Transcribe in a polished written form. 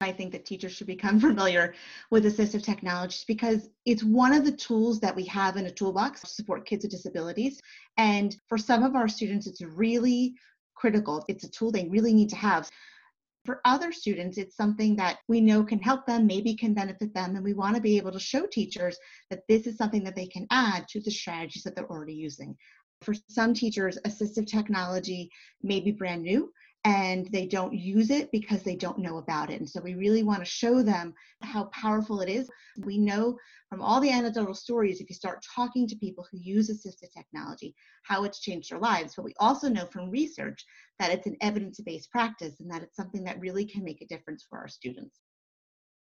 I think that teachers should become familiar with assistive technologies because it's one of the tools that we have in a toolbox to support kids with disabilities. And for some of our students, it's really critical. It's a tool they really need to have. For other students, it's something that we know can help them, maybe can benefit them, and we want to be able to show teachers that this is something that they can add to the strategies that they're already using. For some teachers, assistive technology may be brand new and they don't use it because they don't know about it. And so we really want to show them how powerful it is. We know from all the anecdotal stories, if you start talking to people who use assistive technology, how it's changed their lives. But we also know from research that it's an evidence-based practice and that it's something that really can make a difference for our students.